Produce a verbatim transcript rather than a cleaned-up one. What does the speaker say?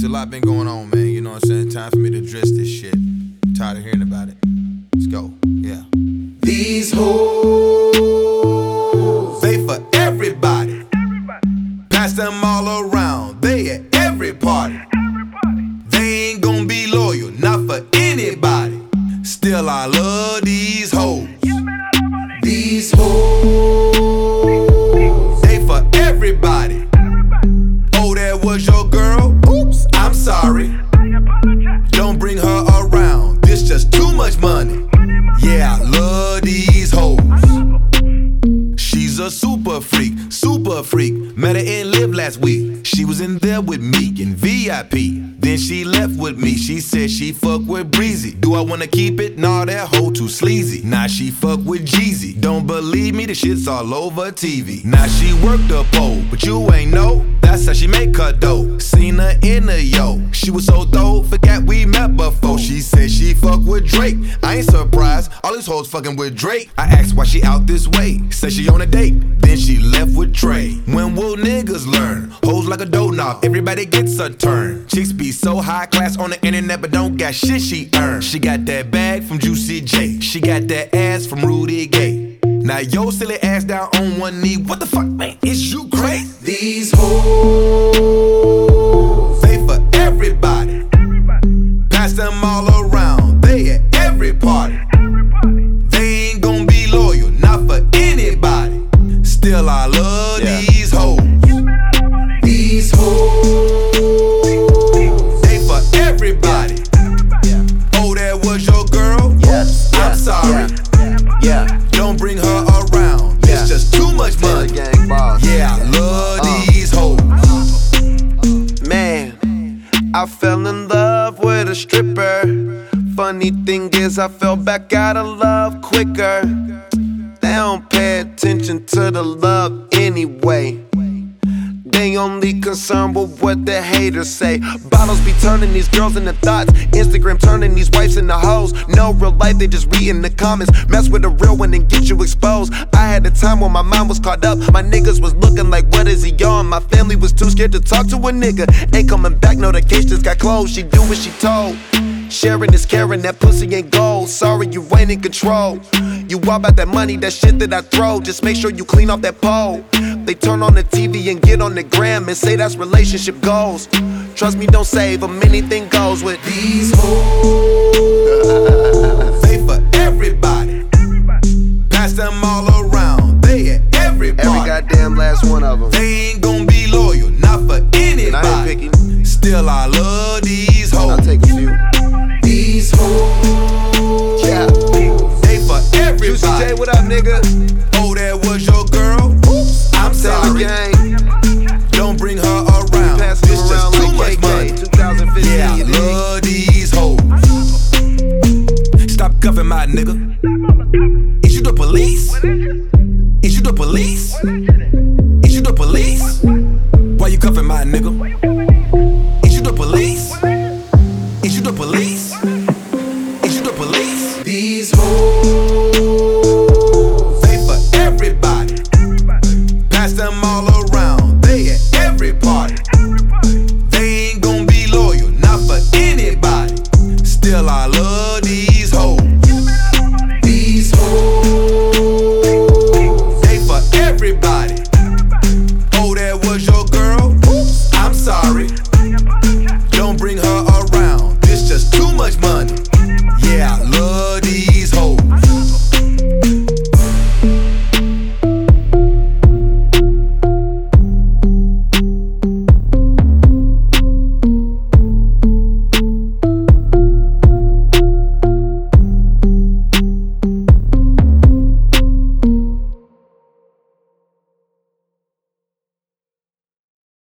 a lot been going on, man. You know what I'm saying? Time for me to address this shit. I'm tired of hearing about it. Let's go. Yeah. These hoes, they for everybody. Pass them all around. They at every party. They ain't gonna be loyal, not for anybody. Still, I love these hoes. These hoes, they for everybody. Oh, that was your girl? Oops, I'm sorry. Don't bring her around. This just too much money. Yeah, I love these hoes. She's a super freak, super freak. Met her in Live last week. She was in there with me in V I P. Then she left with me. She said she fuck with Breezy. Do I wanna keep it? Nah, that hoe too sleazy. Now she fuck with Jeezy. Don't believe me, the shit's all over T V. Now she work the pole, but you ain't know. That's how she make her dough. Seen her in a yo. She was so dope, forgot we met before. She said she fuck with Drake. I ain't surprised, all these hoes fucking with Drake. I asked why she out this way. Said she on a date, then she left with Trey. When will niggas learn? Hoes like a doorknob, everybody gets a turn. Chicks be so high class on the internet, but don't got shit she earned. She got that bag from Juicy J. She got that ass from Rudy Gay. Now yo silly ass down on one knee. What the fuck, man? Is you crazy? These hoes, they for everybody. Pass them all around. They at every party. They ain't gonna be loyal, not for anybody. Still, I love yeah. these hoes. These hoes, they for everybody. Yeah. Oh, that was your girl? Yes. I'm yes. sorry. Yeah. yeah. Don't bring her around. Yeah. It's just too much money. Yeah, I love uh. these hoes. Man, I fell in love with a stripper. Funny thing is, I fell back out of love quicker. They don't pay attention to the love anyway. They only concerned with what the haters say. Bottles be turning these girls into thoughts. Instagram turning these wives into hoes. No real life, they just read in the comments. Mess with a real one and get you exposed. I had a time when my mind was caught up. My niggas was looking like, what is he on? My family was too scared to talk to a nigga. Ain't coming back, no, the case just got closed. She do what she told. Sharing is caring, that pussy ain't gold. Sorry, you ain't in control. You all about that money, that shit that I throw. Just make sure you clean off that pole. They turn on the T V and get on the gram and say that's relationship goals. Trust me, don't save them, anything goes with these hoes. They for everybody. Pass them all around. They at every party. Every goddamn last one of them. They ain't gonna be loyal, not for anybody. I ain't picking. Still, I love these hoes. I'll take a few. These hoes, yeah. They for everybody. Juicy J, what up, nigga? Oh, that was your girl? Oops, I'm sorry. Don't bring her around. Pass this around just too like much money. twenty fifteen, yeah, I love these hoes. Stop cuffing my nigga. Is you the police? Is you the police? Is you the police? Why you cuffing my nigga?